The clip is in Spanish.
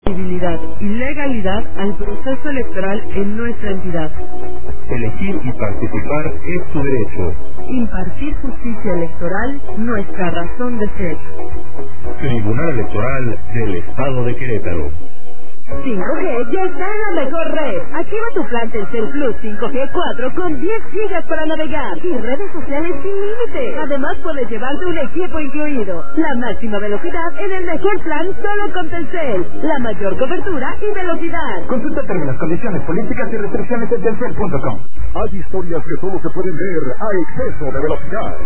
credibilidad y legalidad al proceso electoral en nuestra entidad. Elegir y participar es tu derecho. Impartir justicia electoral, nuestra razón de ser. Tribunal Electoral del Estado de Querétaro. 5G ya está en la mejor red. Activa tu plan Telcel Plus 5G 4 con 10 gigas para navegar y redes sociales sin límite. Además puedes llevarte un equipo incluido. La máxima velocidad en el mejor plan solo con Telcel. La mayor cobertura y velocidad. Consulta términos, condiciones, políticas y restricciones en telcel.com. Hay historias que solo se pueden ver a exceso de velocidad.